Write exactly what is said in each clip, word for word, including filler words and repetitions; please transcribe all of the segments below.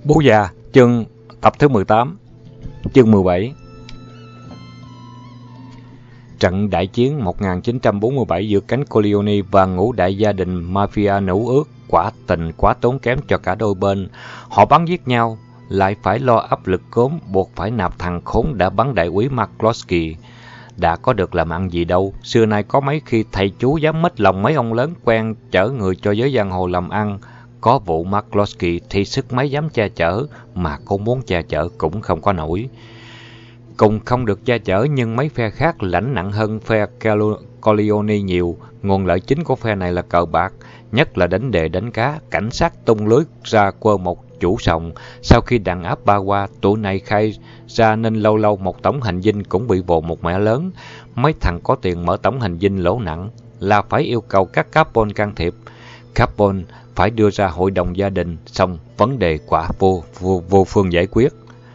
Bố già, chương tập thứ mười tám, chương mười bảy. Trận đại chiến một nghìn chín trăm bốn mươi bảy giữa cánh Corleone và ngũ đại gia đình mafia nữ ước quả tình quá tốn kém cho cả đôi bên. Họ bắn giết nhau, lại phải lo áp lực cốm buộc phải nạp thằng khốn đã bắn đại úy McCloskey. Đã có được làm ăn gì đâu, xưa nay có mấy khi thầy chú dám mết lòng mấy ông lớn quen chở người cho giới giang hồ làm ăn. Có vụ McCloskey thì sức mấy dám che chở, mà cô muốn che chở cũng không có nổi. Cùng không được che chở nhưng mấy phe khác lãnh nặng hơn phe Corleone nhiều. Nguồn lợi chính của phe này là cờ bạc, nhất là đánh đề đánh cá. Cảnh sát tung lưới ra quơ một chủ sòng. Sau khi đàn áp ba qua, tụi này khai ra nên lâu lâu một tổng hành dinh cũng bị vồ một mẻ lớn. Mấy thằng có tiền mở tổng hành dinh lỗ nặng là phải yêu cầu các Capone can thiệp. Capone phải đưa ra hội đồng gia đình, xong vấn đề quả vô, vô, vô phương giải quyết.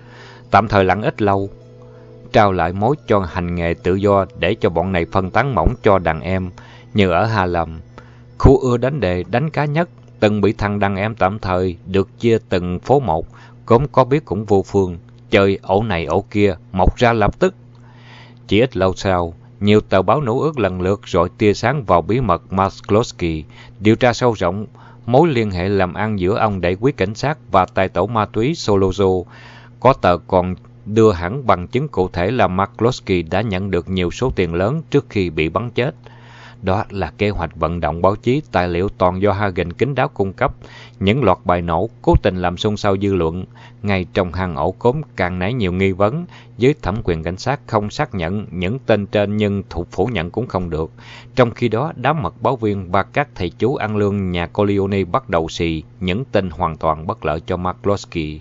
Tạm thời lặng ít lâu, trao lại mối cho hành nghề tự do để cho bọn này phân tán mỏng cho đàn em. Như ở Hà Lâm, khu ưa đánh đề đánh cá nhất, từng bị thằng đàn em tạm thời được chia từng phố một, cốm có biết cũng vô phương, chơi ổ này ổ kia, mọc ra lập tức. Chỉ ít lâu sau, nhiều tờ báo nữ ước lần lượt rọi tia sáng vào bí mật McCloskey, điều tra sâu rộng mối liên hệ làm ăn giữa ông đại quý cảnh sát và tài tổ ma túy Solozo. Có tờ còn đưa hẳn bằng chứng cụ thể là McCloskey đã nhận được nhiều số tiền lớn trước khi bị bắn chết. Đó là kế hoạch vận động báo chí, tài liệu toàn do Hagen kín đáo cung cấp. Những loạt bài nổ cố tình làm xôn xao dư luận. Ngay trong hang ổ cốm càng nảy nhiều nghi vấn. Với thẩm quyền cảnh sát không xác nhận những tên trên nhưng thuộc phủ nhận cũng không được. Trong khi đó, đám mật báo viên và các thầy chú ăn lương nhà Corleone bắt đầu xì những tên hoàn toàn bất lợi cho McCloskey.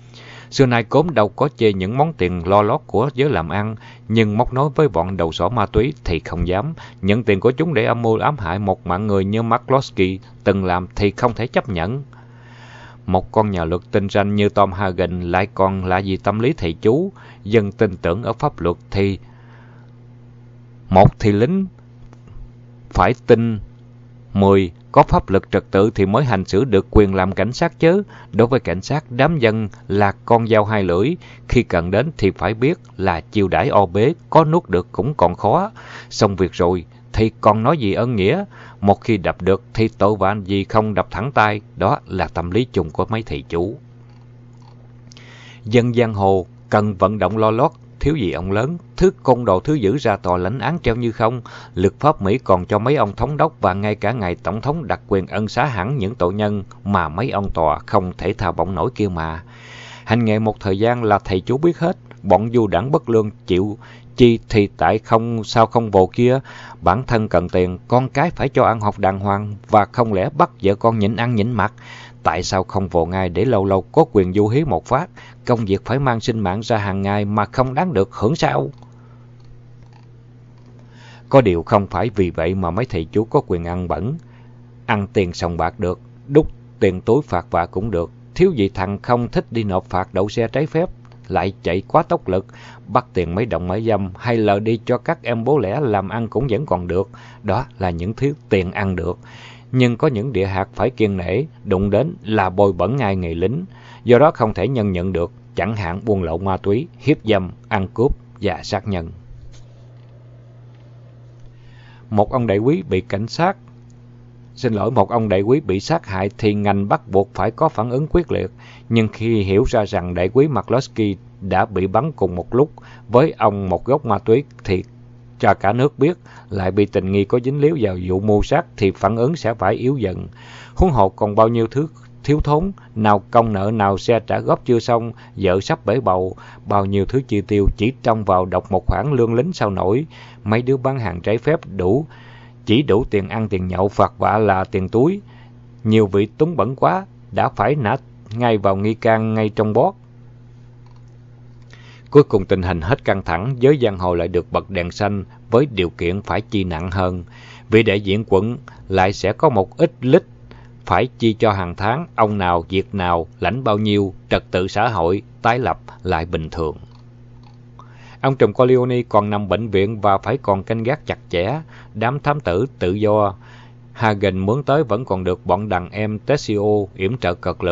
Xưa nay cốm đâu có chê những món tiền lo lót của giới làm ăn, nhưng móc nối với bọn đầu sỏ ma túy thì không dám. Nhận tiền của chúng để âm mưu ám hại một mạng người như McCloskey từng làm thì không thể chấp nhận. Một con nhà luật tinh ranh như Tom Hagen lại còn là gì tâm lý thầy chú. Dân tin tưởng ở pháp luật thì một thì lính phải tin, mười có pháp lực trật tự thì mới hành xử được quyền làm cảnh sát chứ. Đối với cảnh sát, đám dân là con dao hai lưỡi, khi cần đến thì phải biết là chiêu đãi o bế, có nuốt được cũng còn khó. Xong việc rồi thì còn nói gì ơn nghĩa, một khi đập được thì tội vạ gì không đập thẳng tay. Đó là tâm lý chung của mấy thầy chủ. Dân giang hồ cần vận động lo lót, thiếu gì ông lớn, thứ côn đồ thứ dữ ra tòa lãnh án treo như không. Luật pháp Mỹ còn cho mấy ông thống đốc và ngay cả ngài tổng thống đặc quyền ân xá hẳn những tội nhân mà mấy ông tòa không thể tha bổng nổi kia mà. Hành nghề một thời gian là thầy chú biết hết, bọn du đảng bất lương chịu chi thì tại không sao không vồ kia. Bản thân cần tiền, con cái phải cho ăn học đàng hoàng, và không lẽ bắt vợ con nhịn ăn nhịn mặc. Tại sao không vồ ngay để lâu lâu có quyền du hí một phát? Công việc phải mang sinh mạng ra hàng ngày mà không đáng được hưởng sao? Có điều không phải vì vậy mà mấy thầy chú có quyền ăn bẩn. Ăn tiền sòng bạc được, đút tiền túi phạt vạ cũng được. Thiếu gì thằng không thích đi nộp phạt đậu xe trái phép, lại chạy quá tốc lực, bắt tiền mấy đồng mấy dăm hay lờ đi cho các em bố lẻ làm ăn cũng vẫn còn được. Đó là những thứ tiền ăn được. Nhưng có những địa hạt phải kiêng nể, đụng đến là bôi bẩn ngay nghề lính. Do đó không thể nhân nhận được, chẳng hạn buôn lậu ma túy, hiếp dâm, ăn cướp và sát nhân. Một ông đại quý bị cảnh sát, xin lỗi, một ông đại quý bị sát hại thì ngành bắt buộc phải có phản ứng quyết liệt. Nhưng khi hiểu ra rằng đại quý McCloskey đã bị bắn cùng một lúc với ông một gốc ma túy thì cho cả nước biết, lại bị tình nghi có dính líu vào vụ mưu sát thì phản ứng sẽ phải yếu dần. Huống hồ còn bao nhiêu thứ thiếu thốn, nào công nợ, nào xe trả góp chưa xong, vợ sắp bể bầu, bao nhiêu thứ chi tiêu chỉ trông vào đọc một khoản lương lính sao nổi. Mấy đứa bán hàng trái phép đủ chỉ đủ tiền ăn tiền nhậu, phạt vạ là tiền túi. Nhiều vị túng bẩn quá đã phải nã ngay vào nghi can ngay trong bót. Cuối cùng tình hình hết căng thẳng, giới giang hồ lại được bật đèn xanh với điều kiện phải chi nặng hơn. Vị đại diện quận lại sẽ có một ít lít phải chi cho hàng tháng, ông nào, việc nào, lãnh bao nhiêu, trật tự xã hội, tái lập lại bình thường. Ông trùm Corleone còn nằm bệnh viện và phải còn canh gác chặt chẽ. Đám thám tử tự do Hagen mướn tới vẫn còn được bọn đàn em Tessio yểm trợ cật lực.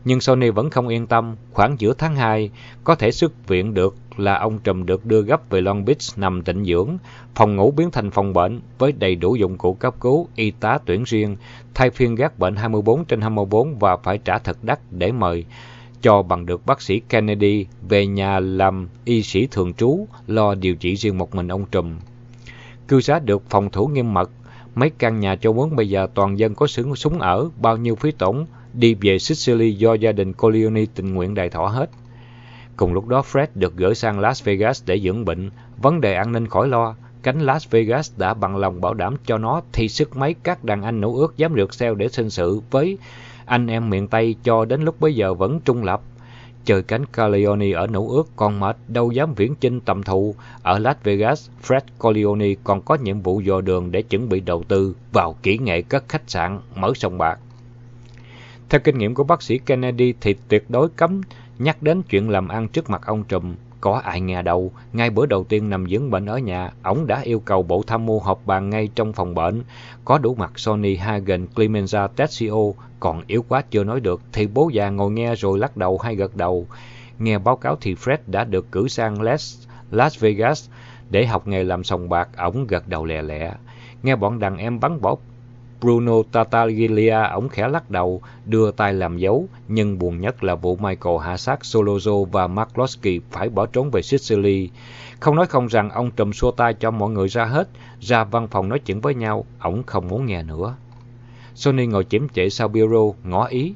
Nhưng Sony vẫn không yên tâm. Khoảng giữa tháng hai, có thể xuất viện được là ông trùm được đưa gấp về Long Beach nằm tĩnh dưỡng. Phòng ngủ biến thành phòng bệnh với đầy đủ dụng cụ cấp cứu, y tá tuyển riêng, thay phiên gác bệnh hai mươi bốn trên hai mươi bốn và phải trả thật đắt để mời cho bằng được bác sĩ Kennedy về nhà làm y sĩ thường trú, lo điều trị riêng một mình ông trùm. Cư xá được phòng thủ nghiêm mật. Mấy căn nhà cho mướn bây giờ toàn dân có súng súng ở, bao nhiêu phí tổn đi về Sicily do gia đình Corleone tình nguyện đài thọ hết. Cùng lúc đó Fred được gửi sang Las Vegas để dưỡng bệnh. Vấn đề an ninh khỏi lo. Cánh Las Vegas đã bằng lòng bảo đảm cho nó thi sức mấy các đàn anh nữ ước dám rượt xeo để sinh sự với anh em miền Tây cho đến lúc bấy giờ vẫn trung lập. Chơi cánh Corleone ở nữ ước còn mệt, đâu dám viễn chinh tầm thù. Ở Las Vegas, Fred Corleone còn có nhiệm vụ dò đường để chuẩn bị đầu tư vào kỹ nghệ cất khách sạn, mở sòng bạc. Theo kinh nghiệm của bác sĩ Kennedy thì tuyệt đối cấm nhắc đến chuyện làm ăn trước mặt ông trùm. Có ai nghe đâu, ngay bữa đầu tiên nằm dưỡng bệnh ở nhà, ổng đã yêu cầu bộ tham mưu họp bàn ngay trong phòng bệnh. Có đủ mặt Sonny, Hagen, Clemenza, Tessio, còn yếu quá chưa nói được thì bố già ngồi nghe rồi lắc đầu hay gật đầu. Nghe báo cáo thì Fred đã được cử sang Las, Las Vegas để học nghề làm sòng bạc, ổng gật đầu lẹ lẹ. Nghe bọn đàn em bắn bỏ Bruno Tattaglia, ổng khẽ lắc đầu, đưa tay làm dấu, nhưng buồn nhất là vụ Michael hạ sát Solozzo và McCloskey phải bỏ trốn về Sicily. Không nói không rằng ông trùm xua tay cho mọi người ra hết, ra văn phòng nói chuyện với nhau, ổng không muốn nghe nữa. Sonny ngồi chiếm trệ sau bureau, ngỏ ý.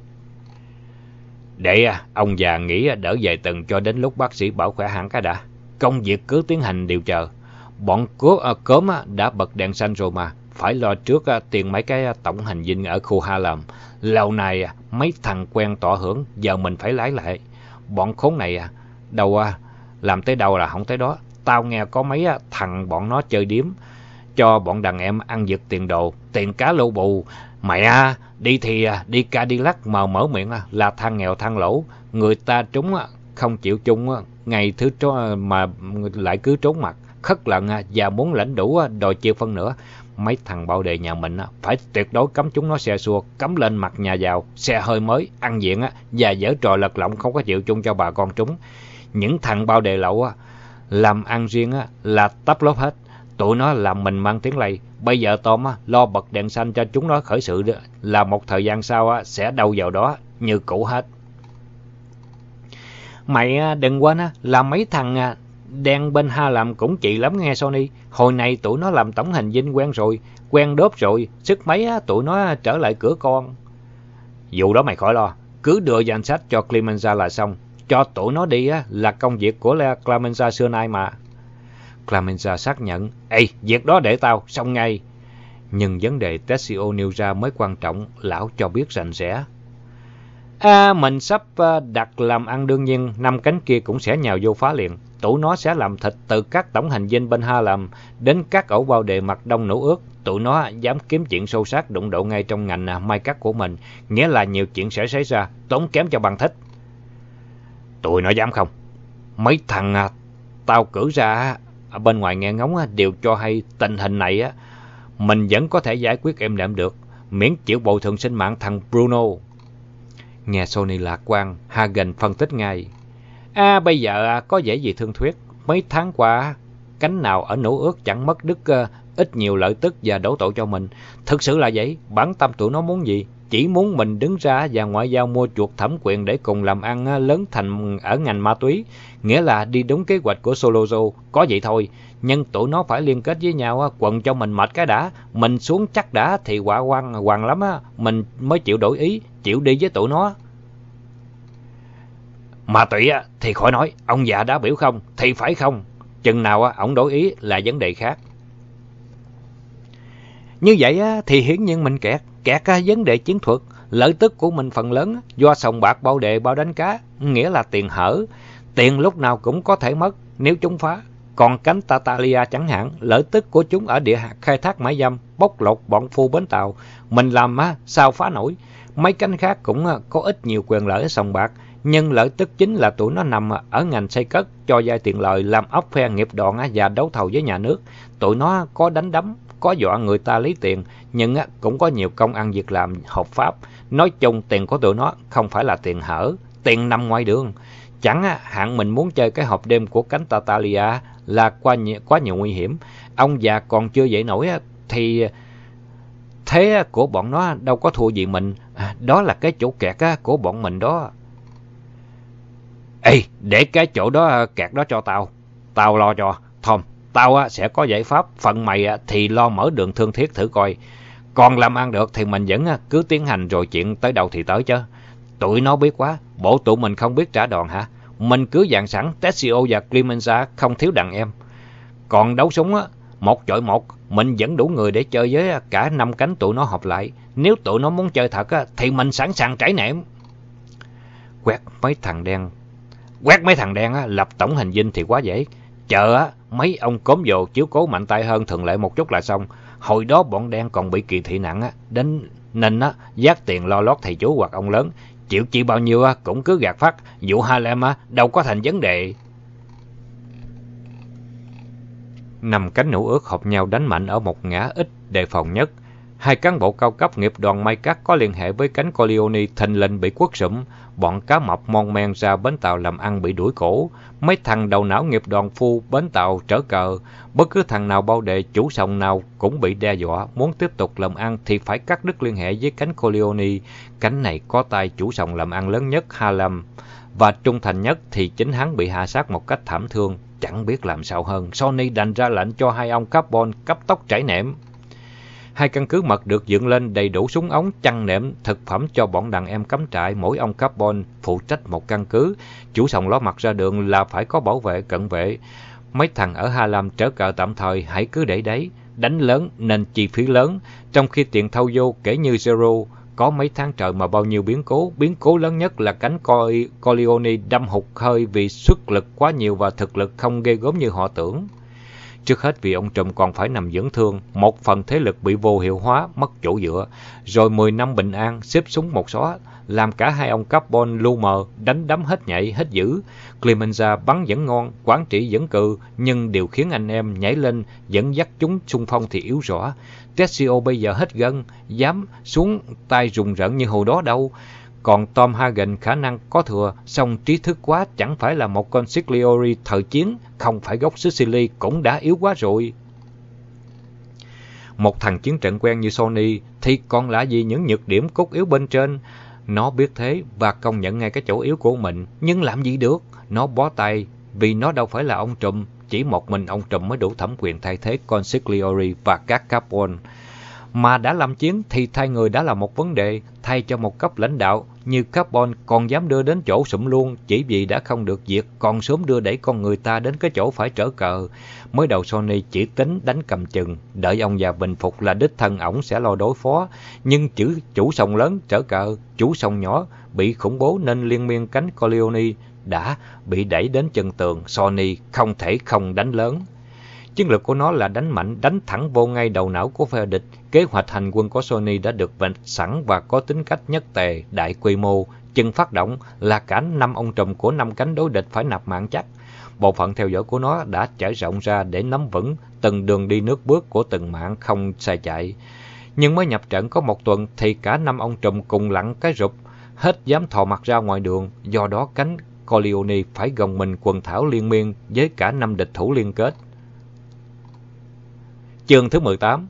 Để à, ông già nghỉ đỡ vài tuần cho đến lúc bác sĩ bảo khỏe hẳn cái đã. Công việc cứ tiến hành điều chờ. Bọn cố, à, cớm à, đã bật đèn xanh rồi mà. Phải lo trước à, tiền mấy cái à, tổng hành dinh ở khu Harlem. Lâu nay à, mấy thằng quen tỏ hưởng, giờ mình phải lái lại. Bọn khốn này à, đâu à, làm tới đâu là không tới đó. Tao nghe có mấy à, thằng bọn nó chơi điếm, cho bọn đàn em ăn giật tiền đồ, tiền cá lô bù. Mẹ à, đi thì à, đi Cadillac mà mở miệng à, là than nghèo than lỗ. Người ta trúng à, không chịu chung à, ngày thứ trốn mà lại cứ trốn mặt. Khất lận à, và muốn lãnh đủ à, đòi chia phân nữa. Mấy thằng bạo đề nhà mình á, phải tuyệt đối cấm chúng nó xe xua, cấm lên mặt nhà giàu, xe hơi mới, ăn diện á, và dở trò lật lọng không có chịu chung cho bà con chúng. Những thằng bao đề lậu á, làm ăn riêng á, là tấp lốp hết. Tụi nó làm mình mang tiếng lây. Bây giờ Tom á, lo bật đèn xanh cho chúng nó khởi sự đó, là một thời gian sau á, sẽ đâu vào đó, như cũ hết. Mày đừng quên á, là mấy thằng đen bên Ha làm cũng chị lắm nghe Sonny. Hồi này tụi nó làm tổng hành dinh quen rồi, quen đốp rồi, sức mấy á, tụi nó trở lại cửa con. Vụ đó mày khỏi lo, cứ đưa danh sách cho Clemenza là xong. Cho tụi nó đi á, là công việc của Clemenza xưa nay mà. Clemenza xác nhận, ê, việc đó để tao, xong ngay. Nhưng vấn đề Tessio nêu ra mới quan trọng, lão cho biết rành rẽ. À, mình sắp đặt làm ăn đương nhiên, năm cánh kia cũng sẽ nhào vô phá liền. Tụi nó sẽ làm thịt từ các tổng hành dinh bên Harlem đến các ổ bao đề mặt đông nữ ước. Tụi nó dám kiếm chuyện sâu sát đụng độ ngay trong ngành mai cắt của mình. Nghĩa là nhiều chuyện sẽ xảy ra, tốn kém cho bằng thích. Tụi nó dám không? Mấy thằng à, tao cử ra ở bên ngoài nghe ngóng đều cho hay tình hình này á, mình vẫn có thể giải quyết êm đạm được, miễn chịu bồi thường sinh mạng thằng Bruno. Nghe Sonny lạc quan, Hagen phân tích ngay. À, bây giờ có dễ gì thương thuyết. Mấy tháng qua, cánh nào ở nữ ước chẳng mất đứt uh, ít nhiều lợi tức và đổ tội cho mình. Thực sự là vậy, bản tâm tụi nó muốn gì? Chỉ muốn mình đứng ra và ngoại giao mua chuộc thẩm quyền để cùng làm ăn uh, lớn thành ở ngành ma túy. Nghĩa là đi đúng kế hoạch của Solozzo, có vậy thôi. Nhưng tụi nó phải liên kết với nhau, uh, quần cho mình mệt cái đã. Mình xuống chắc đã thì quả quan hoàng lắm, uh, mình mới chịu đổi ý, chịu đi với tụi nó. Ma túy á, thì khỏi nói, ông già đã biểu không, thì phải không. Chừng nào á, ổng đổi ý là vấn đề khác. Như vậy á, thì hiển nhiên mình kẹt, kẹt á, vấn đề chiến thuật. Lợi tức của mình phần lớn á, do sòng bạc bao đề bao đánh cá, nghĩa là tiền hở. Tiền lúc nào cũng có thể mất nếu chúng phá. Còn cánh Tattaglia chẳng hạn, lợi tức của chúng ở địa hạt khai thác mãi dâm, bóc lột bọn phu bến tàu. Mình làm á, sao phá nổi. Mấy cánh khác cũng á, có ít nhiều quyền lợi ở sòng bạc. Nhưng lợi tức chính là tụi nó nằm ở ngành xây cất, cho vay tiền lời, làm ốc phe nghiệp đòn và đấu thầu với nhà nước. Tụi nó có đánh đấm, có dọa người ta lấy tiền, nhưng cũng có nhiều công ăn việc làm hợp pháp. Nói chung tiền của tụi nó không phải là tiền hở, tiền nằm ngoài đường. Chẳng hạn mình muốn chơi cái hộp đêm của cánh Tartaglia là quá nhiều, quá nhiều nguy hiểm. Ông già còn chưa dậy nổi thì thế của bọn nó đâu có thua gì mình. À, đó là cái chỗ kẹt của bọn mình đó. Ê, để cái chỗ đó kẹt đó cho tao. Tao lo cho. Tom, tao sẽ có giải pháp. Phần mày thì lo mở đường thương thiết thử coi. Còn làm ăn được thì mình vẫn cứ tiến hành rồi chuyện tới đâu thì tới chứ. Tụi nó biết quá. Bộ tụi mình không biết trả đòn hả? Mình cứ dàn sẵn. Tessio và Clemenza không thiếu đàn em. Còn đấu súng á, một chọi một, mình vẫn đủ người để chơi với cả năm cánh tụi nó hợp lại. Nếu tụi nó muốn chơi thật á, thì mình sẵn sàng trải nệm. Quét mấy thằng đen. Quét mấy thằng đen á, lập tổng hành dinh thì quá dễ. Chờ á, mấy ông cốm dồ chiếu cố mạnh tay hơn thường lệ một chút là xong. Hồi đó bọn đen còn bị kỳ thị nặng á, đến nên á, giác tiền lo lót thầy chú hoặc ông lớn. Chịu chi bao nhiêu á, cũng cứ gạt phát. Vụ Harlem á, đâu có thành vấn đề. Năm cánh nữ ước hợp nhau đánh mạnh ở một ngã ít đề phòng nhất. Hai cán bộ cao cấp nghiệp đoàn May Cắt có liên hệ với cánh Corleone thình lình bị quất sụm. Bọn cá mập mon men ra bến tàu làm ăn bị đuổi cổ. Mấy thằng đầu não nghiệp đoàn phu bến tàu trở cờ. Bất cứ thằng nào bao đệ chủ sòng nào cũng bị đe dọa. Muốn tiếp tục làm ăn thì phải cắt đứt liên hệ với cánh Corleone. Cánh này có tay chủ sòng làm ăn lớn nhất Harlem. Và trung thành nhất thì chính hắn bị hạ sát một cách thảm thương. Chẳng biết làm sao hơn, Sony đành ra lệnh cho hai ông Carbon cấp tốc trải nệm. Hai căn cứ mật được dựng lên đầy đủ súng ống, chăn nệm, thực phẩm cho bọn đàn em cắm trại. Mỗi ông Carbon phụ trách một căn cứ. Chủ sòng ló mặt ra đường là phải có bảo vệ cận vệ. Mấy thằng ở Harlem trở cờ tạm thời hãy cứ để đấy. Đánh lớn nên chi phí lớn, trong khi tiền thâu vô kể như zero. Có mấy tháng trời mà bao nhiêu biến cố. Biến cố lớn nhất là cánh Corleone đâm hụt hơi vì xuất lực quá nhiều và thực lực không ghê gớm như họ tưởng. Trước hết vì ông trùm còn phải nằm dưỡng thương, một phần thế lực bị vô hiệu hóa, mất chỗ dựa. Rồi mười năm bình an, xếp súng một xóa, làm cả hai ông Carbon lu mờ, đánh đấm hết nhảy, hết dữ. Clemenza bắn vẫn ngon, quản trị vẫn cừ, nhưng điều khiến anh em nhảy lên, dẫn dắt chúng xung phong thì yếu rõ. Tessio bây giờ hết gân, dám xuống tay rùng rợn như hồi đó đâu. Còn Tom Hagen khả năng có thừa, song trí thức quá, chẳng phải là một con Sigliori thời chiến, không phải gốc Sicily cũng đã yếu quá rồi. Một thằng chiến trận quen như Sony thì còn lạ gì những nhược điểm cốt yếu bên trên. Nó biết thế và công nhận ngay cái chỗ yếu của mình, nhưng làm gì được, nó bó tay vì nó đâu phải là ông trùm, chỉ một mình ông trùm mới đủ thẩm quyền thay thế con Sigliori và các Carbon. Mà đã làm chiến thì thay người đã là một vấn đề, thay cho một cấp lãnh đạo như Carbon còn dám đưa đến chỗ sụm luôn, chỉ vì đã không được diệt, còn sớm đưa đẩy con người ta đến cái chỗ phải trở cờ. Mới đầu Sony chỉ tính đánh cầm chừng, đợi ông già bình phục là đích thân ổng sẽ lo đối phó, nhưng chữ chủ sòng lớn trở cờ, chủ sòng nhỏ bị khủng bố nên liên miên cánh Corleone đã bị đẩy đến chân tường. Sony không thể không đánh lớn. Chiến lược của nó là đánh mạnh, đánh thẳng vô ngay đầu não của phe địch. Kế hoạch hành quân của Sony đã được vạch sẵn và có tính cách nhất tề, đại quy mô. Chân phát động là cả năm ông trùm của năm cánh đối địch phải nạp mạng chắc. Bộ phận theo dõi của nó đã trải rộng ra để nắm vững từng đường đi nước bước của từng mạng không sai chạy. Nhưng mới nhập trận có một tuần thì cả năm ông trùm cùng lặn cái rụp, hết dám thò mặt ra ngoài đường. Do đó cánh Corleone phải gồng mình quần thảo liên miên với cả năm địch thủ liên kết. Chương thứ mười tám.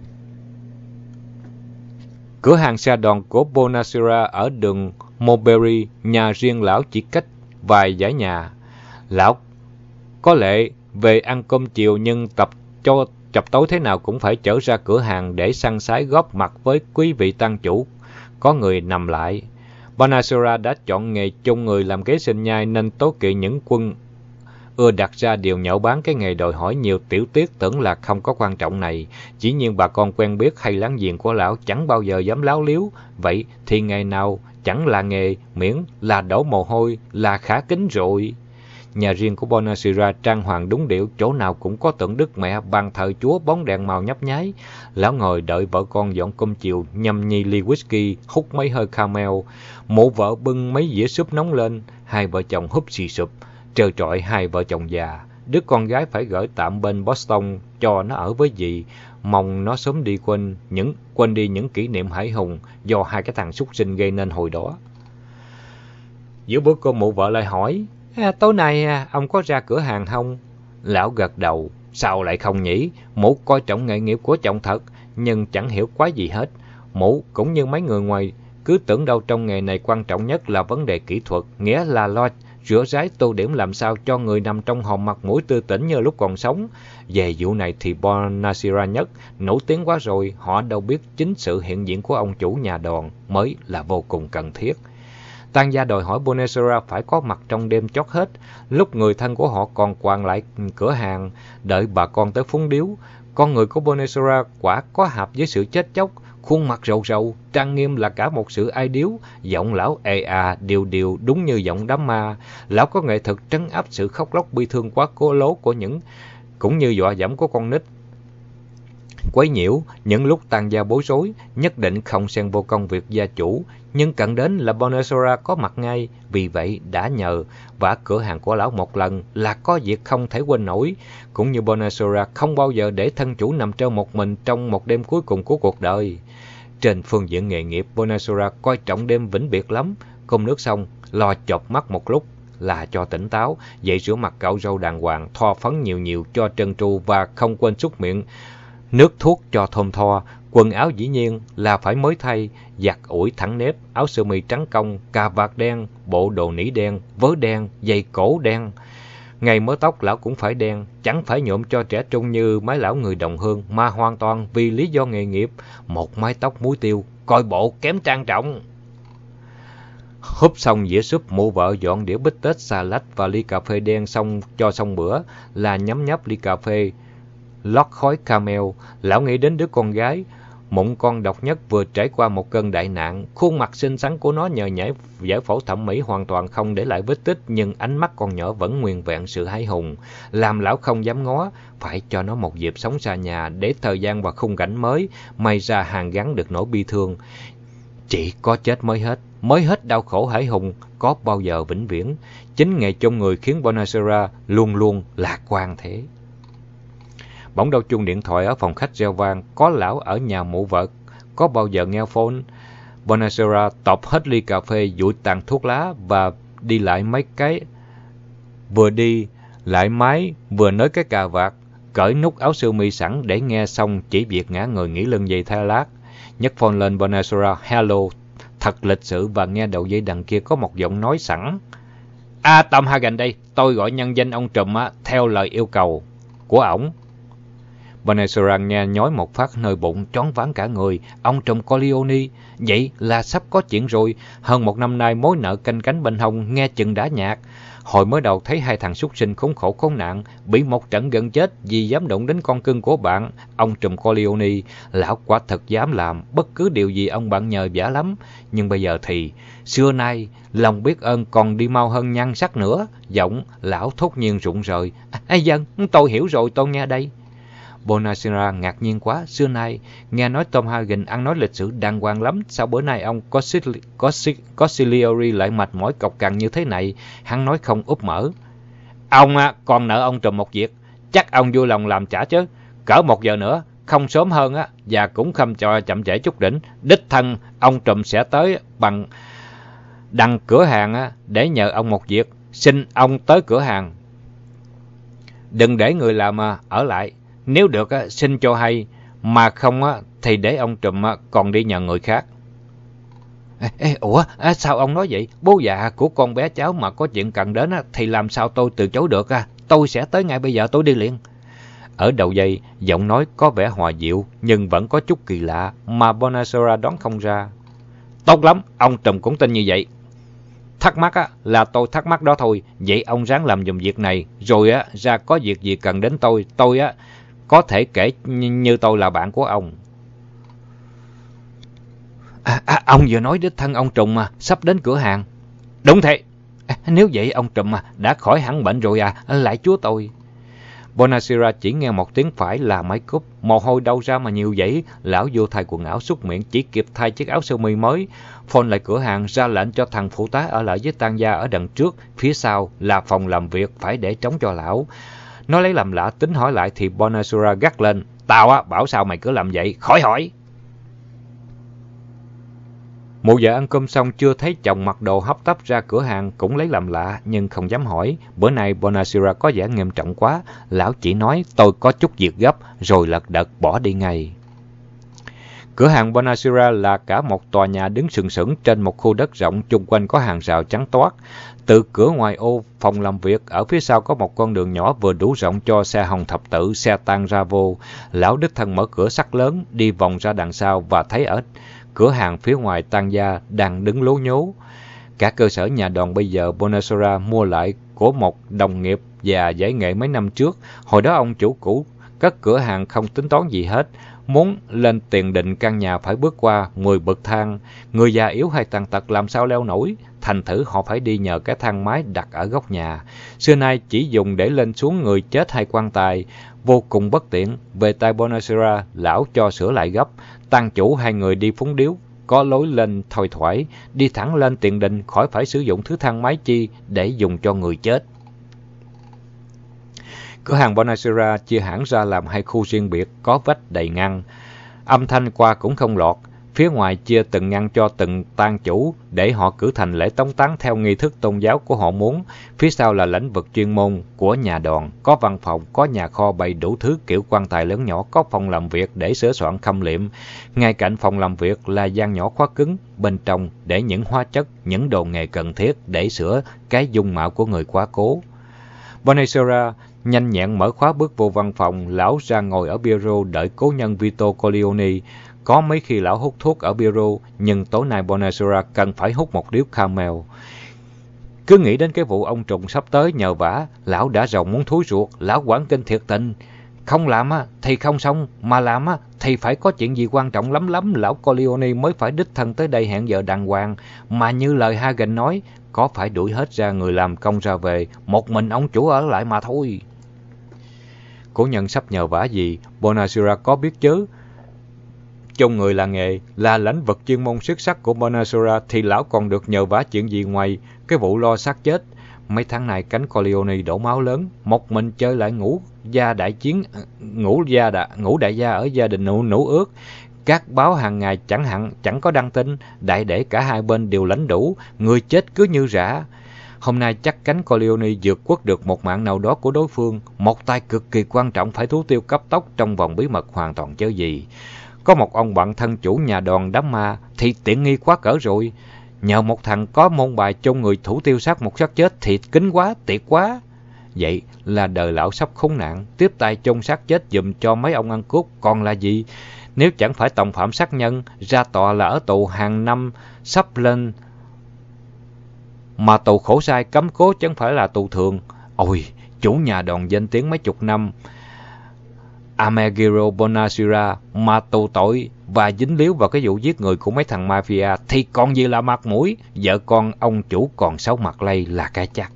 Cửa hàng xe đòn của Bonacera ở đường Mulberry, nhà riêng lão chỉ cách vài dãy nhà. Lão có lệ về ăn cơm chiều nhưng tập cho chập tối thế nào cũng phải chở ra cửa hàng để săn sái góp mặt với quý vị tăng chủ. Có người nằm lại. Bonacera đã chọn nghề chung người làm kế sinh nhai nên tối kỵ những quân ưa đặt ra điều nhậu bán cái nghề đòi hỏi nhiều tiểu tiết tưởng là không có quan trọng này. Chỉ nhiên bà con quen biết hay láng giềng của lão chẳng bao giờ dám láo liếu. Vậy thì ngày nào chẳng là nghề, miễn là đổ mồ hôi là khá kính rồi. Nhà riêng của Bonacera trang hoàng đúng điệu, chỗ nào cũng có tượng Đức Mẹ, bàn thờ Chúa, bóng đèn màu nhấp nháy. Lão ngồi đợi vợ con dọn cơm chiều, nhâm nhi ly whisky, hút mấy hơi camel. Mụ vợ bưng mấy dĩa súp nóng lên, hai vợ chồng húp xì sụp. Trơ trọi hai vợ chồng già, đứa con gái phải gửi tạm bên Boston cho nó ở với dì, mong nó sớm đi quên những quên đi những kỷ niệm hãi hùng do hai cái thằng súc sinh gây nên hồi đó. Giữa bữa cơm mụ vợ lại hỏi, à, tối nay à, ông có ra cửa hàng không? Lão gật đầu, sao lại không nhỉ? Mụ coi trọng nghề nghiệp của chồng thật, nhưng chẳng hiểu quái gì hết. Mụ cũng như mấy người ngoài cứ tưởng đâu trong nghề này quan trọng nhất là vấn đề kỹ thuật, nghĩa là lo rửa ráy tô điểm làm sao cho người nằm trong hòm mặt mũi tươi tỉnh như lúc còn sống. Về vụ này thì Bonasera nhất nổi tiếng quá rồi, họ đâu biết chính sự hiện diện của ông chủ nhà đòn mới là vô cùng cần thiết. Tang gia đòi hỏi Bonasera phải có mặt trong đêm chót hết, lúc người thân của họ còn quàng lại cửa hàng, đợi bà con tới phúng điếu. Con người của Bonasera quả có hợp với sự chết chóc, khuôn mặt rầu rầu, trang nghiêm là cả một sự ai điếu, giọng lão ê à, điều điều đúng như giọng đám ma. Lão có nghệ thuật trấn áp sự khóc lóc bi thương quá cố lố của những, cũng như dọa dẫm của con nít. Quấy nhiễu, những lúc Tang gia bối rối, nhất định không xen vô công việc gia chủ, nhưng cận đến là Bonasera có mặt ngay, vì vậy đã nhờ vả cửa hàng của lão một lần là có việc không thể quên nổi. Cũng như Bonasera không bao giờ để thân chủ nằm trơ một mình trong một đêm cuối cùng của cuộc đời. Trên phương diện nghề nghiệp, Bonasera coi trọng đêm vĩnh biệt lắm. Cơm nước xong, lo chợp mắt một lúc là cho tỉnh táo, dậy rửa mặt cạo râu đàng hoàng, thoa phấn nhiều nhiều cho trơn tru và không quên súc miệng nước thuốc cho thơm tho. Quần áo dĩ nhiên là phải mới thay, giặt ủi thẳng nếp, áo sơ mi trắng cong, cà vạt đen, bộ đồ nỉ đen, vớ đen, giày cổ đen. Ngày mớ tóc lão cũng phải đen, chẳng phải nhuộm cho trẻ trung như mấy lão người đồng hương, mà hoàn toàn vì lý do nghề nghiệp. Một mái tóc muối tiêu, coi bộ kém trang trọng. Húp xong dĩa súp, mụ vợ dọn đĩa bít tết, salad và ly cà phê đen xong cho xong bữa, là nhấm nháp ly cà phê lót khói caramel. Lão nghĩ đến đứa con gái mụn con độc nhất vừa trải qua một cơn đại nạn. Khuôn mặt xinh xắn của nó nhờ nhảy giải phẫu thẩm mỹ hoàn toàn không để lại vết tích, nhưng ánh mắt con nhỏ vẫn nguyên vẹn sự hãi hùng, làm lão không dám ngó. Phải cho nó một dịp sống xa nhà để thời gian và khung cảnh mới may ra hàn gắn được nỗi bi thương. Chỉ có chết mới hết, mới hết đau khổ hãi hùng, có bao giờ vĩnh viễn. Chính nghề chôn người khiến Bonasera luôn luôn lạc quan thế. Bỗng đầu chuông điện thoại ở phòng khách reo vang, có lão ở nhà mụ vợ, có bao giờ nghe phone. Bonasera tọp hết ly cà phê, dụi tàn thuốc lá và đi lại mấy cái, vừa đi lại máy, vừa nới cái cà vạt, cởi nút áo sơ mi sẵn để nghe xong chỉ việc ngã người nghỉ lưng dây thay lát. Nhấc phone lên, Bonasera hello thật lịch sự và nghe đầu dây đằng kia có một giọng nói sẵn. À, Tom Hagen đây, tôi gọi nhân danh ông Trùm á, theo lời yêu cầu của ổng. Bonasera nghe nhói một phát nơi bụng, choáng váng cả người. Ông Trùm Corleone, vậy là sắp có chuyện rồi. Hơn một năm nay mối nợ canh cánh bên hông nghe chừng đã nhạt. Hồi mới đầu thấy hai thằng súc sinh khốn khổ khốn nạn, bị một trận gần chết vì dám đụng đến con cưng của bạn. Ông Trùm Corleone, lão quả thật dám làm bất cứ điều gì ông bạn nhờ vả lắm. Nhưng bây giờ thì, xưa nay, lòng biết ơn còn đi mau hơn nhan sắc nữa. Giọng lão thốt nhiên rụng rời. À, dân, tôi hiểu rồi, tôi nghe đây. Bonasera ngạc nhiên quá, xưa nay nghe nói Tom Hagen ăn nói lịch sự đàng hoàng lắm, sao bữa nay ông Consigliere lại mệt mỏi cọc cằn như thế này? Hắn nói không úp mở. Ông à, còn nợ ông Trùm một việc, chắc ông vui lòng làm trả chứ. Cỡ một giờ nữa, không sớm hơn á, và cũng không cho chậm trễ chút đỉnh. Đích thân ông Trùm sẽ tới bằng đằng cửa hàng á, để nhờ ông một việc. Xin ông tới cửa hàng, đừng để người làm ở lại. Nếu được xin cho hay, mà không thì để ông Trùm còn đi nhờ người khác. Ê, ê, ủa, sao ông nói vậy? Bố già của con bé cháu mà có chuyện cần đến thì làm sao tôi từ chối được? Tôi sẽ tới ngay bây giờ, tôi đi liền. Ở đầu dây, giọng nói có vẻ hòa dịu, nhưng vẫn có chút kỳ lạ mà Bonasera đoán không ra. Tốt lắm, ông Trùm cũng tin như vậy. Thắc mắc á, là tôi thắc mắc đó thôi. Vậy ông ráng làm giùm việc này, rồi á, ra có việc gì cần đến tôi, tôi á, có thể kể như tôi là bạn của ông. À, à, ông vừa nói đích thân ông Trùm mà sắp đến cửa hàng. Đúng thế. À, nếu vậy ông Trùm mà đã khỏi hẳn bệnh rồi à, lại chúa tôi. Bonasera chỉ nghe một tiếng phải là máy cúp, mồ hôi đâu ra mà nhiều vậy. Lão vô thay quần áo súc miệng, chỉ kịp thay chiếc áo sơ mi mới, phone lại cửa hàng, ra lệnh cho thằng phụ tá ở lại với Tang gia ở đằng trước, phía sau là phòng làm việc phải để trống cho lão. Nó lấy làm lạ, tính hỏi lại thì Bonasura gắt lên. Tao á, bảo sao mày cứ làm vậy, khỏi hỏi. Mụ vợ ăn cơm xong chưa thấy chồng mặc đồ hấp tấp ra cửa hàng cũng lấy làm lạ nhưng không dám hỏi. Bữa nay Bonasura có vẻ nghiêm trọng quá. Lão chỉ nói tôi có chút việc gấp rồi lật đật bỏ đi ngay. Cửa hàng Bonasura là cả một tòa nhà đứng sừng sững trên một khu đất rộng, chung quanh có hàng rào trắng toát. Từ cửa ngoài ô phòng làm việc, ở phía sau có một con đường nhỏ vừa đủ rộng cho xe hồng thập tự, xe tang ra vô. Lão đích thân mở cửa sắt lớn, đi vòng ra đằng sau và thấy ở cửa hàng phía ngoài tang gia đang đứng lố nhố. Cả cơ sở nhà đòn bây giờ Bonasura mua lại của một đồng nghiệp già giải nghệ mấy năm trước. Hồi đó ông chủ cũ cất cửa hàng không tính toán gì hết. Muốn lên tiền định căn nhà phải bước qua mười bậc thang. Người già yếu hay tàn tật làm sao leo nổi. Thành thử họ phải đi nhờ cái thang máy đặt ở góc nhà. Xưa nay chỉ dùng để lên xuống người chết hay quan tài. Vô cùng bất tiện. Về tay Bonasura, lão cho sửa lại gấp. Tang chủ hay người đi phúng điếu có lối lên thoai thoải. Đi thẳng lên tiền đình khỏi phải sử dụng thứ thang máy chi để dùng cho người chết. Cửa hàng Bonasura chia hẳn ra làm hai khu riêng biệt, có vách đầy ngăn. Âm thanh qua cũng không lọt. Phía ngoài chia từng ngăn cho từng tang chủ để họ cử hành lễ tống táng theo nghi thức tôn giáo của họ muốn. Phía sau là lĩnh vực chuyên môn của nhà đoàn, có văn phòng, có nhà kho bày đủ thứ kiểu quan tài lớn nhỏ, có phòng làm việc để sửa soạn khâm liệm. Ngay cạnh phòng làm việc là gian nhỏ khóa cứng, bên trong để những hóa chất, những đồ nghề cần thiết để sửa cái dung mạo của người quá cố. Bonasura nhanh nhẹn mở khóa bước vô văn phòng. Lão ra ngồi ở bureau đợi cố nhân Vito Corleone. Có mấy khi lão hút thuốc ở bureau, nhưng tối nay Bonasura cần phải hút một điếu Camel. Cứ nghĩ đến cái vụ ông trùng sắp tới nhờ vả, lão đã rầu muốn thúi ruột. Lão quản kinh thiệt tình. Không làm á thì không xong, mà làm á thì phải có chuyện gì quan trọng lắm lắm, lão Corleone mới phải đích thân tới đây hẹn giờ đàng hoàng. Mà như lời Hagen nói, có phải đuổi hết ra người làm công ra về, một mình ông chủ ở lại mà thôi. Cố nhân sắp nhờ vả gì, Bonasura có biết chứ. Trong người là nghề, là lĩnh vực chuyên môn xuất sắc của Bonasura thì lão còn được nhờ vả chuyện gì ngoài cái vụ lo xác chết. Mấy tháng này cánh Corleone đổ máu lớn, một mình chơi lại ngũ gia đại chiến, ngũ gia đã, ngũ đại gia ở gia đình nụ nũ ước. Các báo hàng ngày chẳng hạn chẳng có đăng tin, đại để cả hai bên đều lãnh đủ, người chết cứ như rã. Hôm nay chắc cánh Corleone vượt quất được một mạng nào đó của đối phương, một tay cực kỳ quan trọng phải thú tiêu cấp tốc trong vòng bí mật hoàn toàn chớ gì. Có một ông bạn thân chủ nhà đoàn đám ma thì tiện nghi quá cỡ rồi. Nhờ một thằng có môn bài chôn người thủ tiêu sát một xác chết thì kính quá, tiệt quá. Vậy là đời lão sắp khốn nạn, tiếp tay chôn xác chết giùm cho mấy ông ăn cướp còn là gì? Nếu chẳng phải tòng phạm sát nhân, ra tòa là ở tù hàng năm sắp lên. Mà tù khổ sai cấm cố chẳng phải là tù thường. Ôi, chủ nhà đoàn danh tiếng mấy chục năm, Amegiro Bonasura, mà tù tội và dính líu vào cái vụ giết người của mấy thằng mafia thì còn gì là mặt mũi. Vợ con ông chủ còn xấu mặt lây là cái chắc.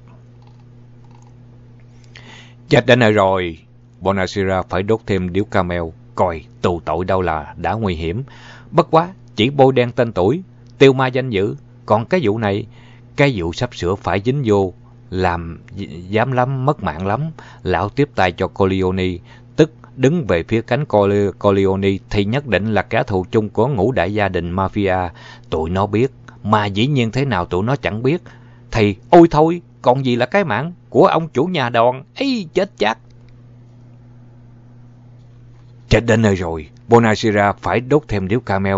Chết đến nơi rồi. Bonasura phải đốt thêm điếu Camel, coi tù tội đâu là đã nguy hiểm. Bất quá, chỉ bôi đen tên tuổi, tiêu ma danh dự. Còn cái vụ này, cái vụ sắp sửa phải dính vô, làm dám lắm, mất mạng lắm. Lão tiếp tay cho Corleone, tức đứng về phía cánh Corleone thì nhất định là kẻ thù chung của ngũ đại gia đình mafia. Tụi nó biết, mà dĩ nhiên thế nào tụi nó chẳng biết. Thì ôi thôi, còn gì là cái mạng của ông chủ nhà đoàn ấy, chết chắc. Chết đến nơi rồi, Bonasura phải đốt thêm điếu Camel.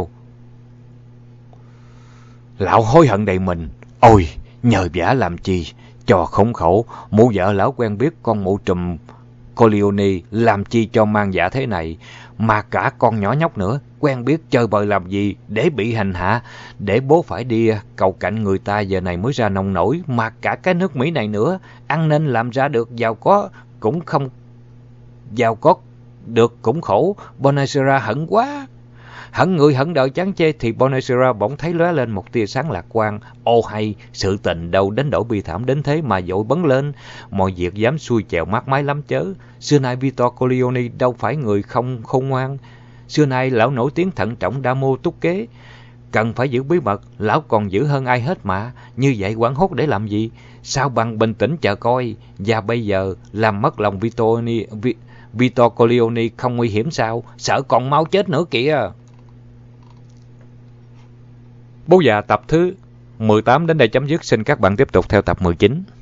Lão hối hận đầy mình. Ôi, nhờ vả làm chi, cho khốn khổ, mụ vợ lão quen biết con mụ trùm Corleone làm chi cho mang dạ thế này, mà cả con nhỏ nhóc nữa, quen biết chơi bời làm gì để bị hành hạ, để bố phải đi cầu cạnh người ta giờ này mới ra nông nổi, mà cả cái nước Mỹ này nữa, ăn nên làm ra được giàu có cũng không, giàu có được cũng khổ. Bonasura hận quá. Hận người hận đời chán chê thì Bonasura bỗng thấy lóe lên một tia sáng lạc quan. Ô hay, sự tình đâu đến nỗi bi thảm đến thế mà vội bấn lên. Mọi việc dám xuôi chèo mát mái lắm chớ. Xưa nay Vito Corleone đâu phải người không khôn ngoan. Xưa nay lão nổi tiếng thận trọng đa mưu túc kế. Cần phải giữ bí mật, lão còn giữ hơn ai hết mà. Như vậy hoảng hốt để làm gì? Sao bằng bình tĩnh chờ coi. Và bây giờ, làm mất lòng Vitoni, Vi, Vito Corleone không nguy hiểm sao? Sợ còn mau chết nữa kìa. Bố già tập thứ mười tám đến đây chấm dứt. Xin các bạn tiếp tục theo tập mười chín.